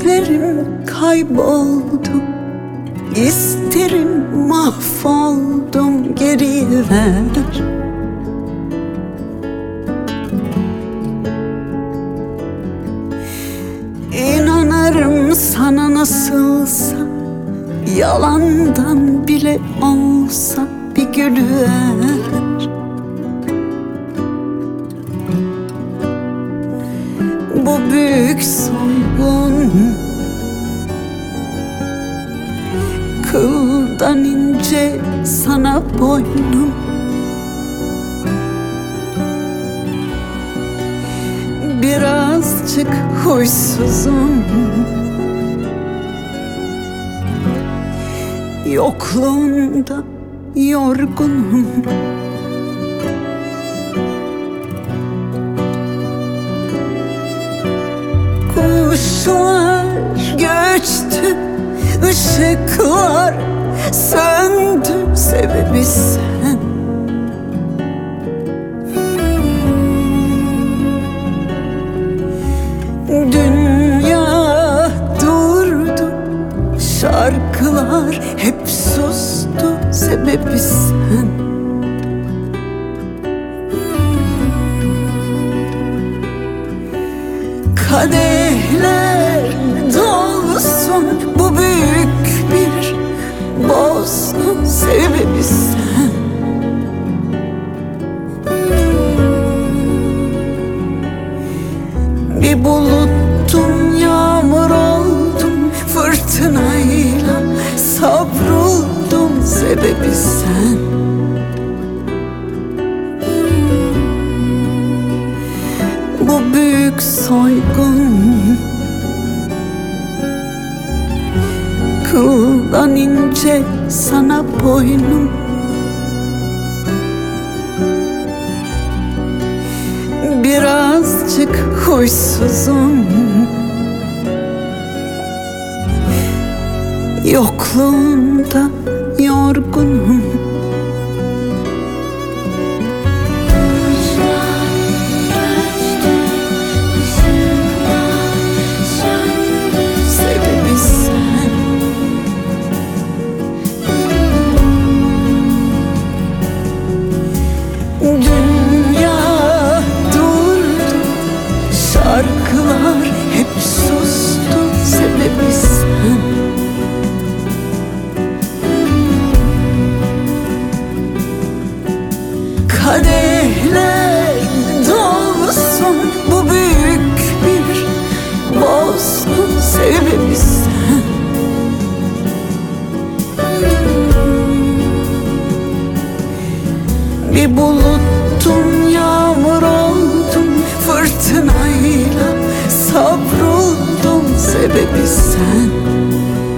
İsterim kayboldum, isterim mahvoldum, geriye ver. İnanırım sana nasılsa, yalandan bile olsa bir gülüver. Bu büyük soygun, kıldan ince sana boynum. Birazcık huysuzum, yokluğunda yorgunum. Kuşlar göçtü, ışıklar söndü, sebebi sen. Dünya durdu, şarkılar hep sustu, sebebi sen. Kadehler dolsun, bu büyük bir bozgun, sebebi sen. Bir buluttum, yağmur oldum, fırtınayla savruldum, sebebi sen. Bu büyük soygun, kıldan ince sana boynum. Birazcık huysuzum, yokluğunda yorgunum. Sebebi sen. Dünya durdu, şarkılar hep sustu, sebebi sen. Kadehler dolsun, bu büyük bir bozgun, sebebi sen. Bir buluttum, yağmur oldum, fırtınayla savruldum, sebebi sen.